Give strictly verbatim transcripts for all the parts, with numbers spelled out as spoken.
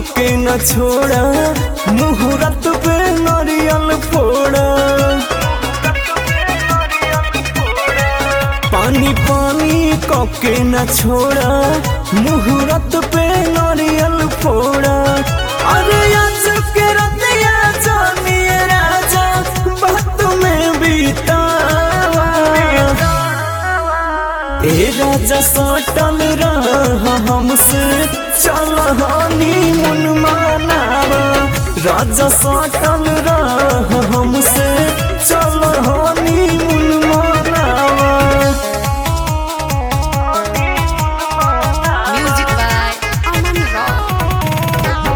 के न छोड़ा मुहूर्त पे नारियल फोड़ा पानी पानी के न छोड़ा मुहूर्त पे नारियल फोड़ा अरे आज के रतिया जानिए राजा बात में बीतावा ए राजा सटल रहा हमसे चल हानी मन मानावा राजा सटल रहा हमसे चल हानी मन मानावा Music by Aman Rock.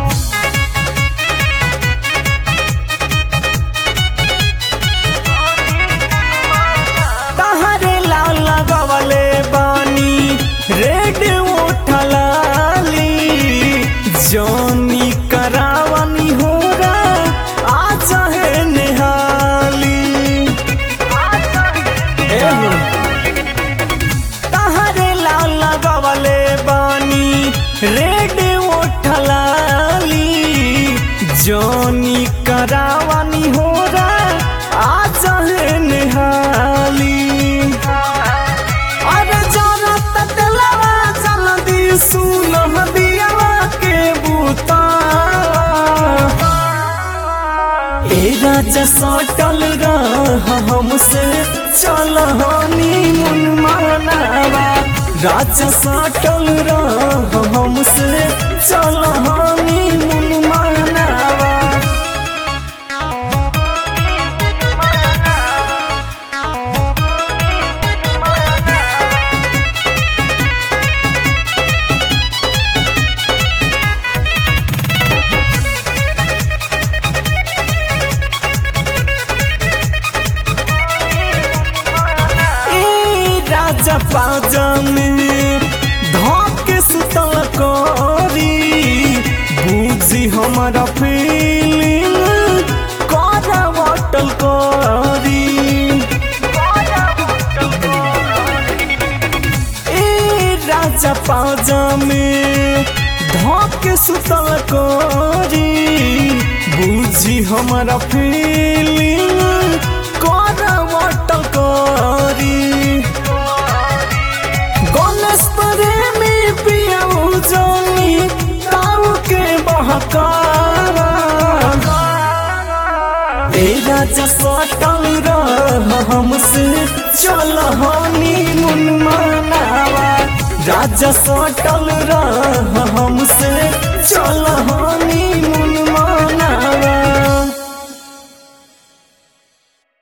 तहरे लाल लगवले बानी रेड उठलाली जोनी करावनी होगा आज है निहाली तहरे लाल लगवले बानी रेड उठलाली जोनी करावनी होगा आज है निहाली अरे जाना तटलवा चल दी सुन दियावा के बूता ए राजा सटल रहा हमसे चल हानी मन मानावा राजा सटल रहा हमसे चल हानी मन मानावा राजा पाजा में धोके सुतल करी बुझी हमारा फीलिंग करा वाटल करी ए राजा पाजा में धोके सुतल करी बुझी हमारा फीलिंग करा वाटल करी गणेश प्रेमी पियाऊ जानी ताऊ के बहकारा ए राजा सटल रहा हमसे चल हानी मन मानावा राजा सटल रहा